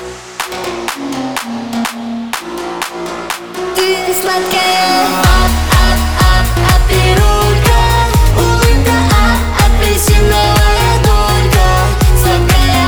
Ты сладкая, пирулька, улыбка, апельсиновая долька. Сладкая,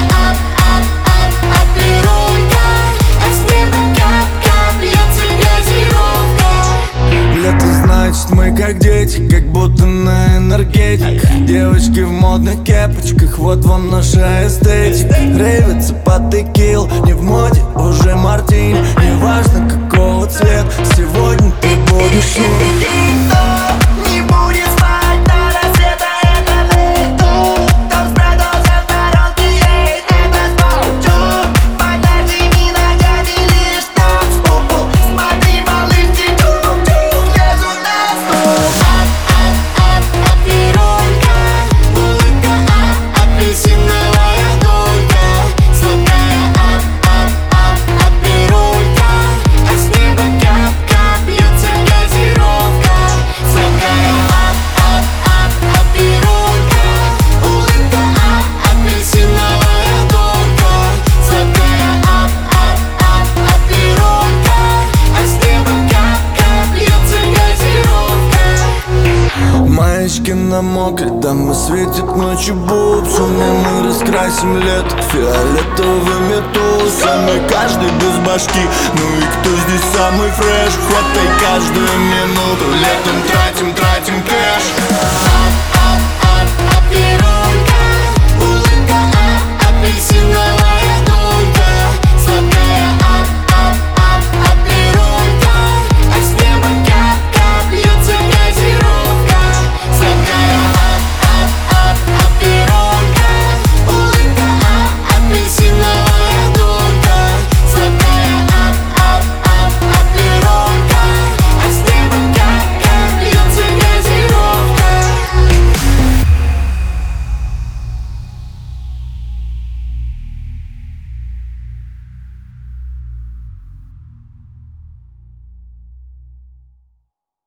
пирулька, а с неба кап-кап льется газировка. Лето, значит, мы как дети, как будто на энергетик. Девочки в модных кепочках, вот вам наша эстетика. Рейвится под текил, не в моде уже мартини. Неважно какого цвета, сегодня ты будешь Никто не будет спать до рассвета, это лету. Там продолжен сторонки, едет это спорту. Подожди, ногами лишь танцпол. Смотри, малышки, тук-тук, лезут на стол. Пирулька, улыбка, апельсиновая долька. Сладкая, пирулька, а с неба кап-кап льется газировка. Сладкая, пирулька, улыбка, апельсиновая долька. Сладкая, пирулька, а с неба кап-кап льется газировка. Маечки намокли, дамы светит ночью бубсами. Мы раскрасим лето фиолетовыми тусами. Каждый без башки, ну и кто здесь самый фреш? Хватай каждую минуту, летом тратим кэш.